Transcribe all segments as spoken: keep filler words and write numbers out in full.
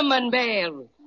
Cinnamon Bear.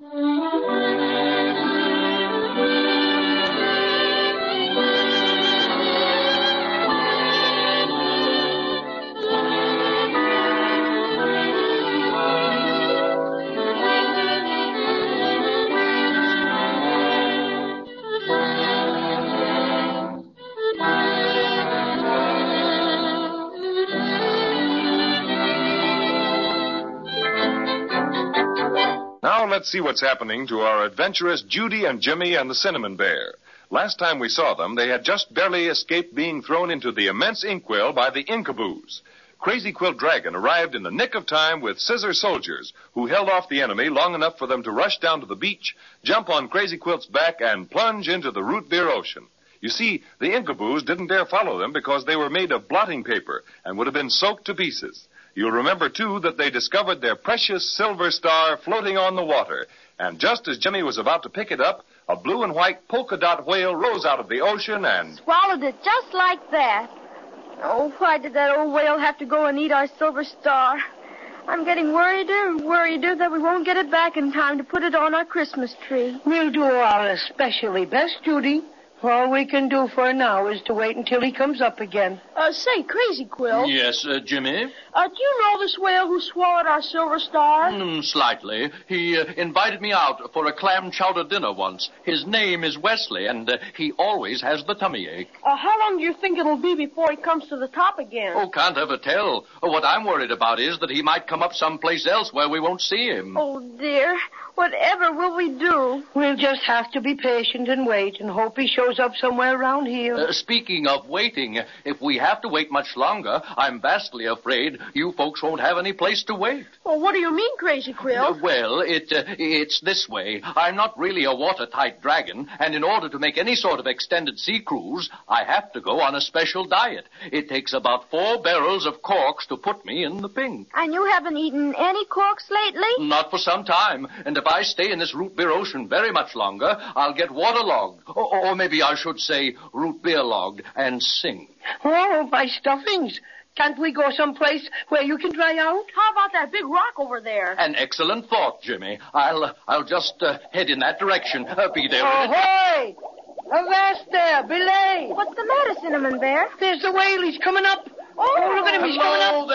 Now let's see what's happening to our adventurous Judy and Jimmy and the Cinnamon Bear. Last time we saw them, they had just barely escaped being thrown into the immense inkwell by the Inkaboos. Crazy Quilt Dragon arrived in the nick of time with Scissor Soldiers, who held off the enemy long enough for them to rush down to the beach, jump on Crazy Quilt's back, and plunge into the root beer ocean. You see, the Inkaboos didn't dare follow them because they were made of blotting paper and would have been soaked to pieces. You'll remember, too, that they discovered their precious silver star floating on the water. And just as Jimmy was about to pick it up, a blue and white polka dot whale rose out of the ocean and... swallowed it just like that. Oh, why did that old whale have to go and eat our silver star? I'm getting worrieder and worrieder that we won't get it back in time to put it on our Christmas tree. We'll do our especially best, Judy. All we can do for now is to wait until he comes up again. Uh, say, Crazy Quilt. Yes, uh, Jimmy? Uh, do you know this whale who swallowed our silver star? Mm, slightly. He uh, invited me out for a clam chowder dinner once. His name is Wesley, and uh, he always has the tummy ache. Uh, how long do you think it'll be before he comes to the top again? Oh, can't ever tell. Uh, what I'm worried about is that he might come up someplace else where we won't see him. Oh, dear. Whatever will we do? We'll just have to be patient and wait and hope he shows up somewhere around here. Uh, speaking of waiting, if we have to wait much longer, I'm vastly afraid you folks won't have any place to wait. Well, what do you mean, Crazy Quilt? Uh, well, it uh, it's this way. I'm not really a watertight dragon, and in order to make any sort of extended sea cruise, I have to go on a special diet. It takes about four barrels of corks to put me in the pink. And you haven't eaten any corks lately? Not for some time, and if I stay in this root beer ocean very much longer, I'll get waterlogged, or, or maybe I should say root beer logged, and sink. Oh, my stuffings. Can't we go someplace where you can dry out? How about that big rock over there? An excellent thought, Jimmy. I'll uh, I'll just uh, head in that direction. Uh, be there. Ahoy! Avast there, belay! What's the matter, Cinnamon Bear? There's the whale. He's coming up. Oh, look at him. He's coming up.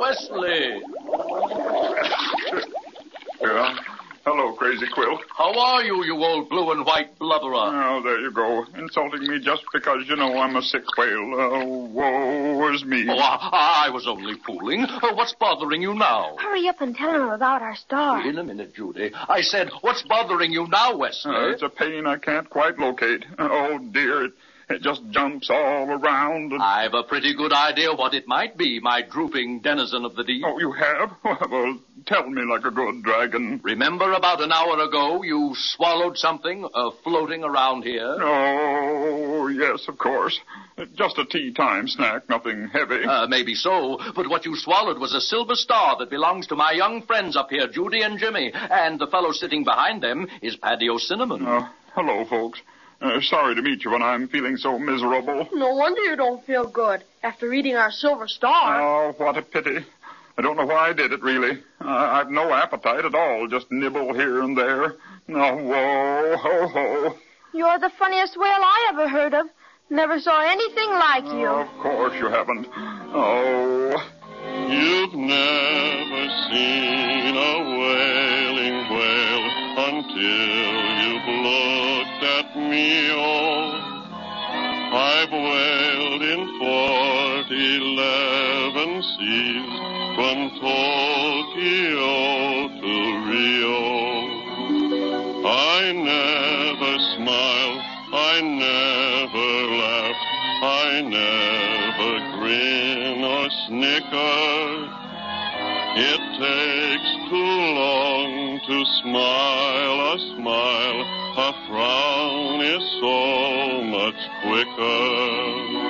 Hello there, Wesley. Yeah. Hello, Crazy Quilt. How are you, you old blue and white blubberer? Oh, there you go. Insulting me just because you know I'm a sick whale. Oh, woe is me. Oh, I, I was only fooling. Oh, what's bothering you now? Hurry up and tell him about our star. In a minute, Judy. I said, what's bothering you now, Wesley? Uh, it's a pain I can't quite locate. Oh, dear, it, it just jumps all around. And... I've a pretty good idea what it might be, my drooping denizen of the deep. Oh, you have? Well, tell me like a good dragon. Remember about an hour ago you swallowed something uh, floating around here? Oh, yes, of course. Just a tea-time snack, nothing heavy. Uh, maybe so, but what you swallowed was a silver star that belongs to my young friends up here, Judy and Jimmy, and the fellow sitting behind them is Paddy O'Cinnamon. Uh, hello, folks. Uh, sorry to meet you when I'm feeling so miserable. No wonder you don't feel good after eating our silver star. Oh, what a pity. I don't know why I did it, really. Uh, I've no appetite at all, just nibble here and there. Oh, whoa, ho, ho. You're the funniest whale I ever heard of. Never saw anything like you. Oh, of course you haven't. Oh. You've never seen a wailing whale until you've looked at me, oh. I've wailed in Fort Eleven seas, from Tokyo to Rio. I never smiled, I never laughed, I never grin or snicker. It takes too long to smile a smile, a frown is so much quicker.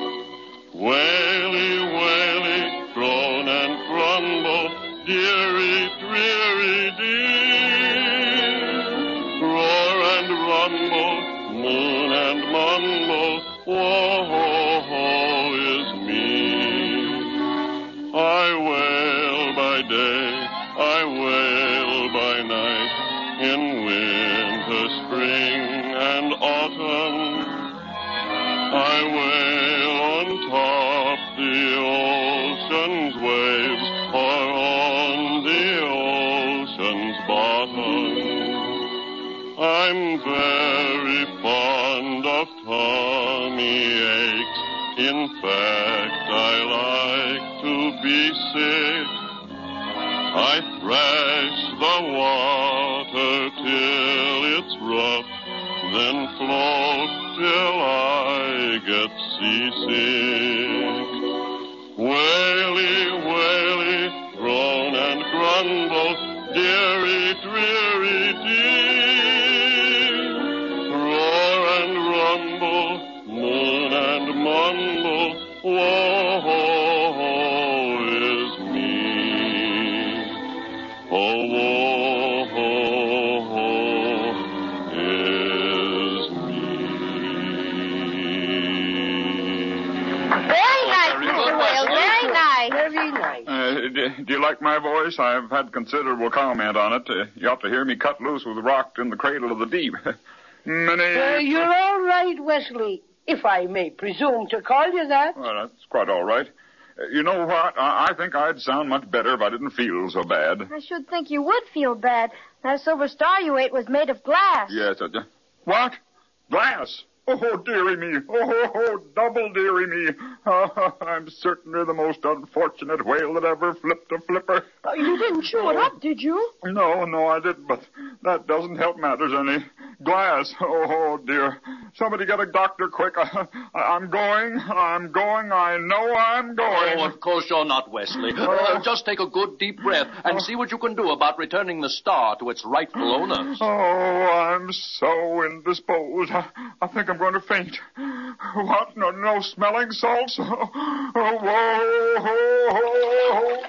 Waily, waily, groan and grumble, dearie, dreary, dear. Roar and rumble, moon and mumble, woe is me. I wail by day, I wail by night. I'm very fond of tummy aches. In fact, I like to be sick. I thrash the water till it's rough, then float till I get seasick. Waily, waily, groan and grumble, dearie, dreary, dear. Roar and rumble, moan and mumble, woe is me. Oh, woe is me. Very nice, Mister Whale. Very nice. Very nice. Uh, do, do you like my voice? I've had considerable comment on it. Uh, you ought to hear me cut loose with rocked in the cradle of the deep. Many... Uh, you're all right, Wesley, if I may presume to call you that. Well, that's quite all right. Uh, you know what? I, I think I'd sound much better if I didn't feel so bad. I should think you would feel bad. That silver star you ate was made of glass. Yes. Uh, what? Glass? Oh, dearie me. Oh, oh, double dearie me. Oh, I'm certainly the most unfortunate whale that ever flipped a flipper. Oh, you didn't chew it up, did you? No, no, I didn't, but that doesn't help matters any. Glass. Oh, oh dear. Somebody get a doctor quick. I, I, I'm going. I'm going. I know I'm going. Oh, of course you're not, Wesley. Uh, just take a good deep breath and see what you can do about returning the star to its rightful owners. Oh, I'm so indisposed. I, I think I'm going to faint. What? No, no smelling salts? Oh, oh, whoa, ho, ho, ho.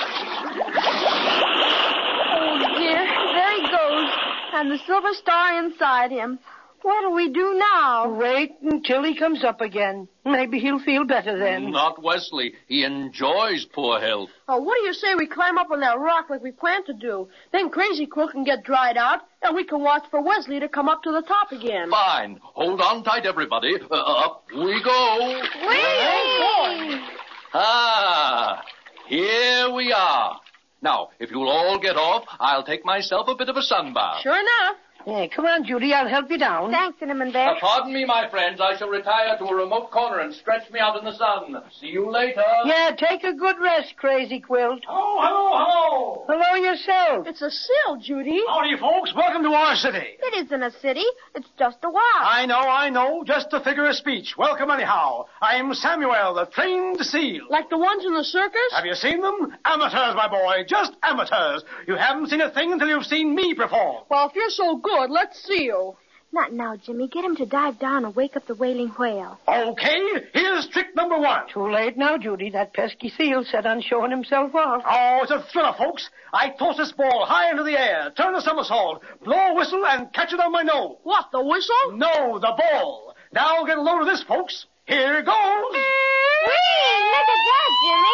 Oh, dear. There he goes. And the silver star inside him. What'll we do now? Wait until he comes up again. Maybe he'll feel better then. Not Wesley. He enjoys poor health. Oh, what do you say we climb up on that rock like we planned to do? Then Crazy Quill can get dried out, and we can watch for Wesley to come up to the top again. Fine. Hold on tight, everybody. Uh, up we go. Whee! Ah, here we are. Now, if you'll all get off, I'll take myself a bit of a sun bath. Sure enough. Hey, come on, Judy. I'll help you down. Thanks, Cinnamon Bear. Uh, pardon me, my friends. I shall retire to a remote corner and stretch me out in the sun. See you later. Yeah, take a good rest, Crazy Quilt. Oh, hello, hello. Hello yourself. It's a seal, Judy. Howdy, folks. Welcome to our city. It isn't a city. It's just a walk. I know, I know. Just a figure of speech. Welcome anyhow. I'm Samuel, the trained seal. Like the ones in the circus? Have you seen them? Amateurs, my boy. Just amateurs. You haven't seen a thing until you've seen me perform. Well, if you're so good, let's see you. Not now, Jimmy. Get him to dive down and wake up the wailing whale. Okay, here's trick number one. Too late now, Judy. That pesky seal set on showing himself off. Oh, it's a thriller, folks. I toss this ball high into the air, turn a somersault, blow a whistle, and catch it on my nose. What, the whistle? No, the ball. Now get a load of this, folks. Here goes. Whee! Look at that, Jimmy.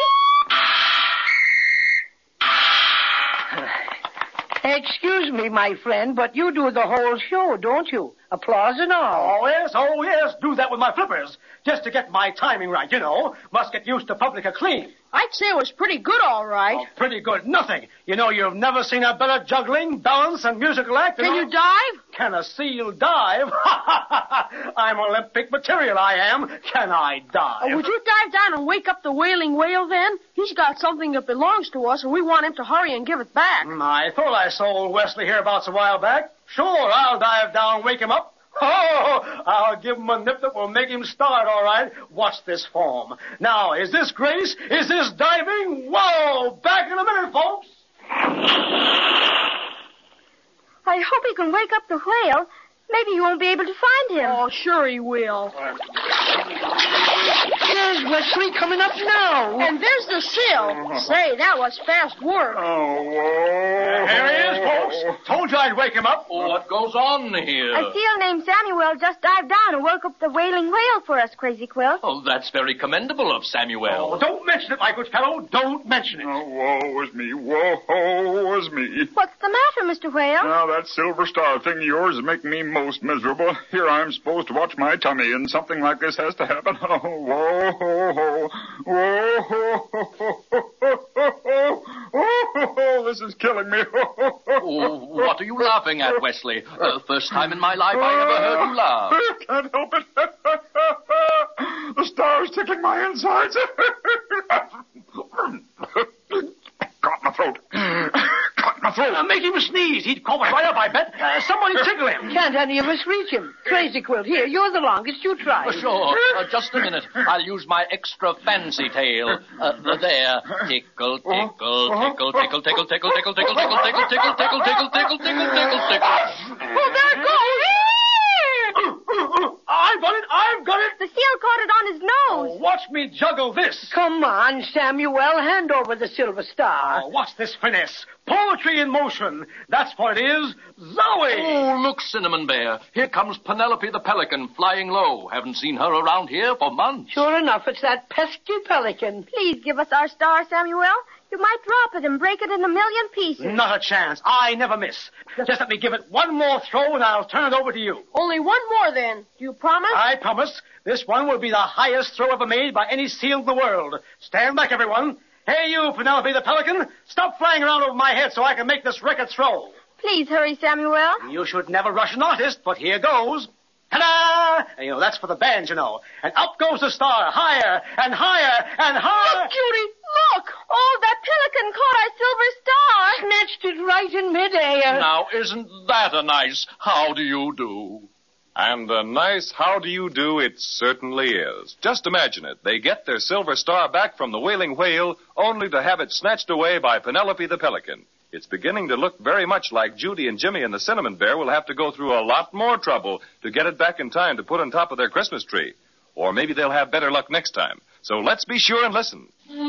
Excuse me, my friend, but you do the whole show, don't you? Applause and all. Oh, yes, oh, yes. Do that with my flippers. Just to get my timing right, you know. Must get used to public acclaim. I'd say it was pretty good, all right. Oh, pretty good. Nothing. You know, you've never seen a better juggling, balance, and musical act. Can know? you dive? Can a seal dive? I'm Olympic material, I am. Can I dive? Oh, would you dive down and wake up the wailing whale then? He's got something that belongs to us, and we want him to hurry and give it back. Mm, I thought I saw old Wesley hereabouts a while back. Sure, I'll dive down and wake him up. Oh, I'll give him a nip that will make him start, all right. Watch this form. Now, is this grace? Is this diving? Whoa! Back in a minute, folks. I hope he can wake up the whale. Maybe you won't be able to find him. Oh, sure he will. There's Wesley coming up now. And there's the seal. Say, that was fast work. Oh, whoa. Here he is, folks. Told you I'd wake him up. Oh, what goes on here? A seal named Samuel just dived down and woke up the wailing whale for us, Crazy Quill. Oh, that's very commendable of Samuel. Oh, don't mention it, my good fellow. Don't mention it. Oh, woe is me. Whoa is me. What's the matter, Mister Whale? Now, that silver star thing of yours is making me most miserable. Here I'm supposed to watch my tummy, and something like this has to happen. Oh, whoa, ho, ho. Whoa, ho, ho, ho, ho, ho, ho, ho. Oh, this is killing me. Oh, what are you laughing at, Wesley? Uh, first time in my life I ever heard you laugh. I can't help it. The star's tickling my insides. Caught my throat. Caught my throat. Uh, make him sneeze. He'd cough us right up, I bet. Uh, somebody tickle him. Can't any of us reach him. Crazy Quilt, here, you're the longest. You try. Uh, sure. Uh, just a minute. I'll use my extra fancy tail. Uh, there. Tickle, tickle, tickle, tickle, tickle, tickle, tickle, tickle, tickle, tickle, tickle, tickle, tickle, tickle, tickle, tickle, tickle. Oh, there it goes. I've got it. I've got it. The seal caught it on his nose. Oh, watch me juggle this. Come on, Samuel. Hand over the silver star. Oh, what's this finesse? Poetry in motion. That's what it is. Zoe! Oh, look, Cinnamon Bear. Here comes Penelope the Pelican flying low. Haven't seen her around here for months. Sure enough, it's that pesky pelican. Please give us our star, Samuel. You might drop it and break it in a million pieces. Not a chance. I never miss. Just let me give it one more throw and I'll turn it over to you. Only one more, then. Do you promise? I promise. This one will be the highest throw ever made by any seal in the world. Stand back, everyone. Hey, you, Penelope the Pelican. Stop flying around over my head so I can make this record throw. Please hurry, Samuel. You should never rush an artist, but here goes. Ta-da! And, you know, that's for the band, you know. And up goes the star, higher and higher and higher. Look, Judy, look! Oh, that pelican caught our silver star. Snatched it right in midair. Now, isn't that a nice how do you do? And a nice how do you do it certainly is. Just imagine it. They get their silver star back from the Wailing Whale only to have it snatched away by Penelope the Pelican. It's beginning to look very much like Judy and Jimmy and the Cinnamon Bear will have to go through a lot more trouble to get it back in time to put on top of their Christmas tree. Or maybe they'll have better luck next time. So let's be sure and listen.